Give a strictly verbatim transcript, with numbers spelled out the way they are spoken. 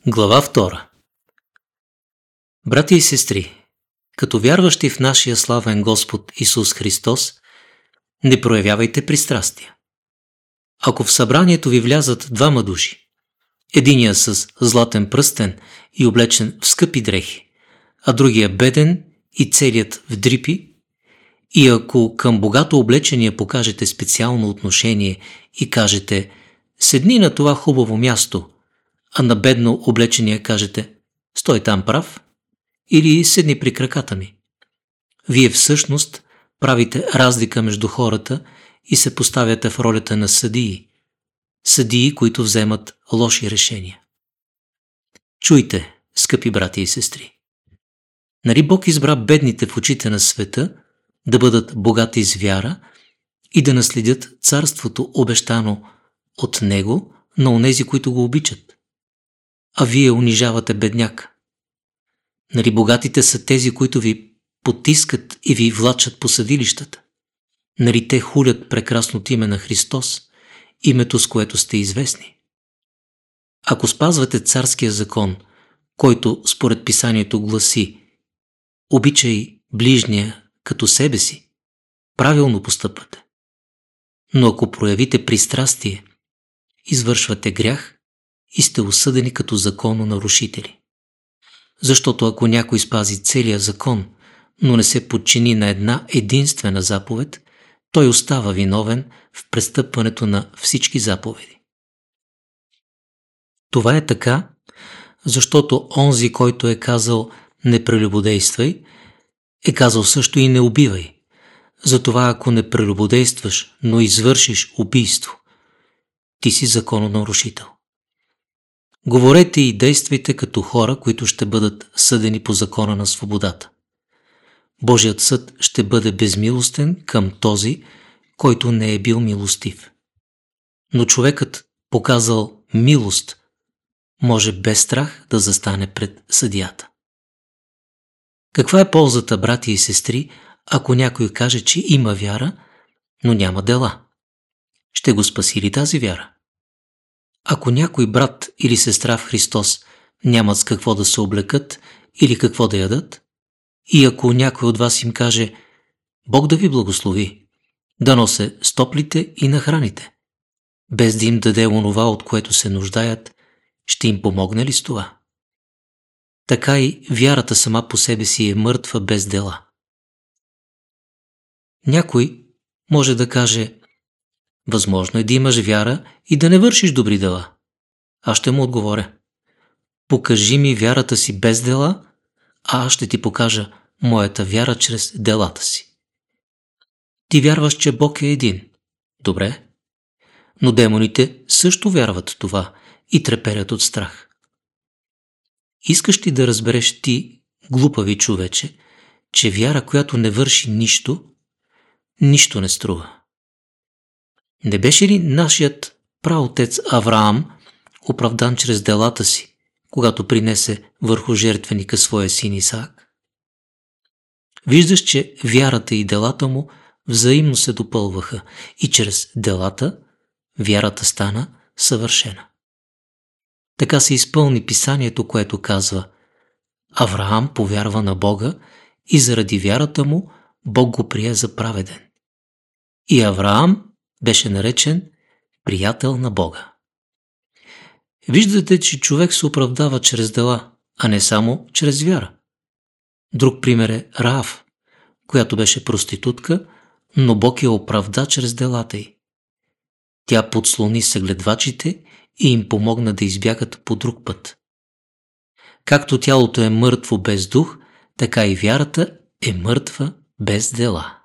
Глава втора. Брати и сестри, като вярващи в нашия славен Господ Исус Христос, не проявявайте пристрастия. Ако в събранието ви влязат двама души, единия с златен пръстен и облечен в скъпи дрехи, а другия беден и целият в дрипи, и ако към богато облечения покажете специално отношение и кажете «Седни на това хубаво място», а на бедно облечения кажете «Стой там прав» или «Седни при краката ми», вие всъщност правите разлика между хората и се поставяте в ролята на съдии, съдии, които вземат лоши решения. Чуйте, скъпи брати и сестри, нали Бог избра бедните в очите на света да бъдат богати с вяра и да наследят царството, обещано от Него на онези, които го обичат? А вие унижавате бедняка. Нали богатите са тези, които ви потискат и ви влачат по съдилищата? Нали те хулят прекрасното име на Христос, името с което сте известни? Ако спазвате царския закон, който според писанието гласи «Обичай ближния като себе си», правилно постъпвате. Но ако проявите пристрастие, извършвате грях и сте осъдени като закононарушители. Защото ако някой спази целия закон, но не се подчини на една единствена заповед, той остава виновен в престъпването на всички заповеди. Това е така, защото онзи, който е казал «не прелюбодействай», е казал също и «не убивай». Затова ако не прелюбодействаш, но извършиш убийство, ти си закононарушител. Говорете и действайте като хора, които ще бъдат съдени по закона на свободата. Божият съд ще бъде безмилостен към този, който не е бил милостив. Но човекът, показал милост, може без страх да застане пред съдията. Каква е ползата, брати и сестри, ако някой каже, че има вяра, но няма дела? Ще го спаси ли тази вяра? Ако някой брат или сестра в Христос нямат с какво да се облекат или какво да ядат, и ако някой от вас им каже «Бог да ви благослови», дано се стоплите и нахраните, без да им даде онова, от което се нуждаят, ще им помогне ли с това? Така и вярата сама по себе си е мъртва без дела. Някой може да каже «Възможно е да имаш вяра и да не вършиш добри дела». Аз ще му отговоря: покажи ми вярата си без дела, а аз ще ти покажа моята вяра чрез делата си. Ти вярваш, че Бог е един. Добре. Но демоните също вярват в това и треперят от страх. Искаш ли да разбереш ти, глупави човече, че вяра, която не върши нищо, нищо не струва? Не беше ли нашият праотец Авраам оправдан чрез делата си, когато принесе върху жертвеника своя син Исаак? Виждаш, че вярата и делата му взаимно се допълваха и чрез делата вярата стана съвършена. Така се изпълни писанието, което казва: Авраам повярва на Бога и заради вярата му Бог го прие за праведен. И Авраам беше наречен приятел на Бога. Виждате, че човек се оправдава чрез дела, а не само чрез вяра. Друг пример е Раав, която беше проститутка, но Бог я оправда чрез делата й. Тя подслони съгледвачите и им помогна да избягат по друг път. Както тялото е мъртво без дух, така и вярата е мъртва без дела.